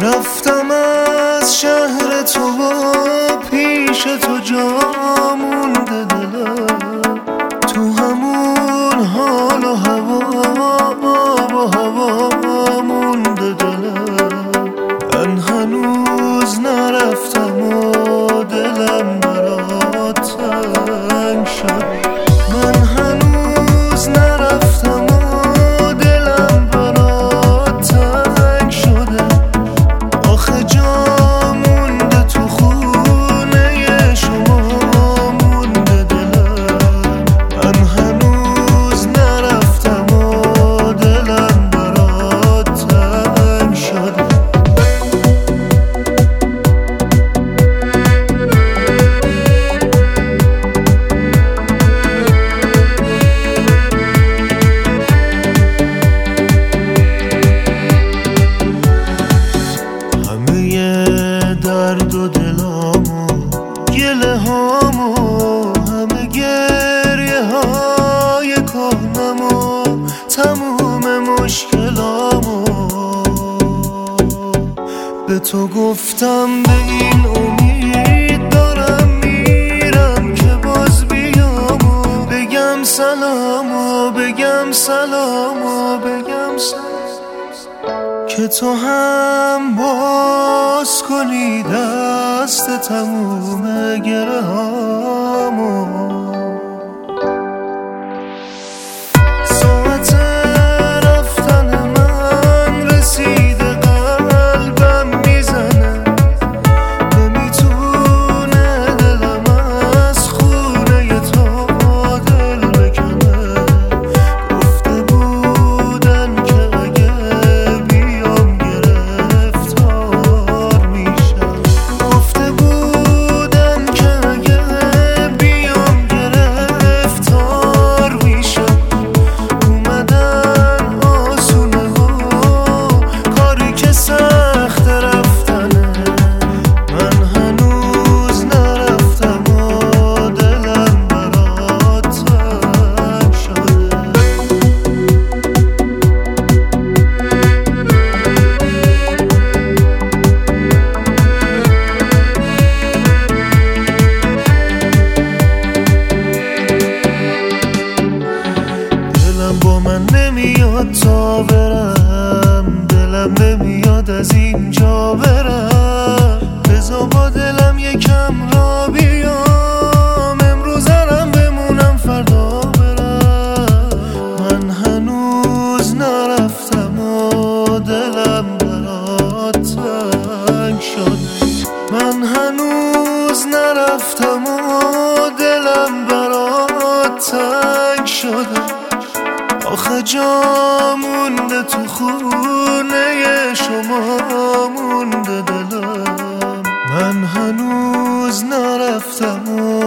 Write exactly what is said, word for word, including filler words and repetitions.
رفتم از شهر تو و پیش تو جا مونده دلم، تو همون حال و هوا و هوا مونده دلم. من هنوز نرفتم و دلم برات تنگ شد. من هنوز نرفتم و دلم برات تنگ شده. آخه جا مونده تو خونه شما مونده دلم. من هنوز نرفتم و دلم برات تنگ شده. درد و دلامو گله هامو همه گریه های کهنمو تموم مشکلامو به تو گفتم. به این امید دارم میرم که باز بیامو بگم سلامو بگم سلامو بگم سلام، که تو هم باز کنی دست تموم گره هامو. ساعت رفتن من رسیده، قلبم میزنه، نمیتونه دلم از خونه تو دل بکنه. گفته بودن که اگه بیام گرفتار میشم، گفته بودن که اگه بیام گرفتار میشم. اومدن آسونه و کاری که سخت رفتنه. من هنوز نرفتم و دلم برات تنگ شده. دلم با من نمیاد تا برم، دلم نمیاد از اینجا برم. بذار با دلم یکم را بیام، امروزم بمونم فردا برم. من هنوز نرفتم و دلم برات تنگ شده. من هنوز نرفتم و دلم برات تنگ شده. آخه جا مونده تو خونه شما مونده دلم. من هنوز نرفتم و